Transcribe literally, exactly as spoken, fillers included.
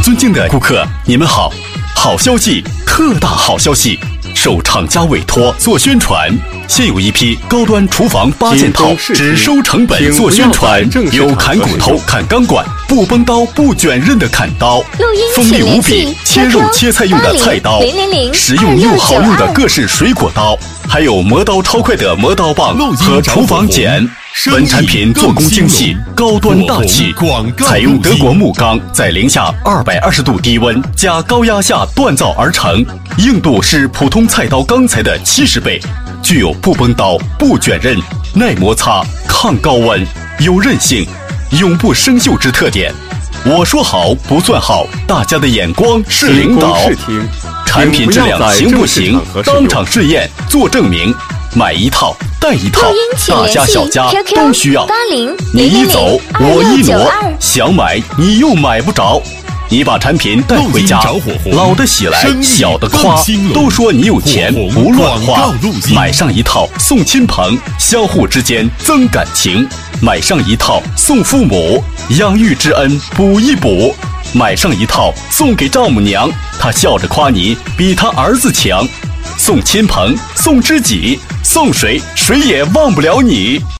尊敬的顾客，你们好！好消息，特大好消息！受厂家委托做宣传，现有一批高端厨房八件套，只收成本做宣传，有砍骨头、砍钢管、不崩刀、不卷刃的砍刀，锋利无比切肉切菜用的菜刀，实用又好用的各式水果刀，还有磨刀超快的磨刀棒和厨房剪。本产品做工精细，高端大气，采用德国木钢，在零下二百二十度低温加高压下锻造而成，硬度是普通菜刀钢材的七十倍，具有不崩刀、不卷刃、耐摩擦、抗高温、有韧性、永不生锈之特点。我说好不算好，大家的眼光是领导。产品质量行不行？当场试验做证明。买一套带一套，大家小家都需要。你一走我一挪，想买你又买不着。你把产品带回家，老的喜来，小的夸，都说你有钱不乱花。买上一套送亲朋，相互之间增感情。买上一套送父母，养育之恩补一补。买上一套送给丈母娘，她笑着夸你比她儿子强。送亲朋，送知己，送谁谁也忘不了你。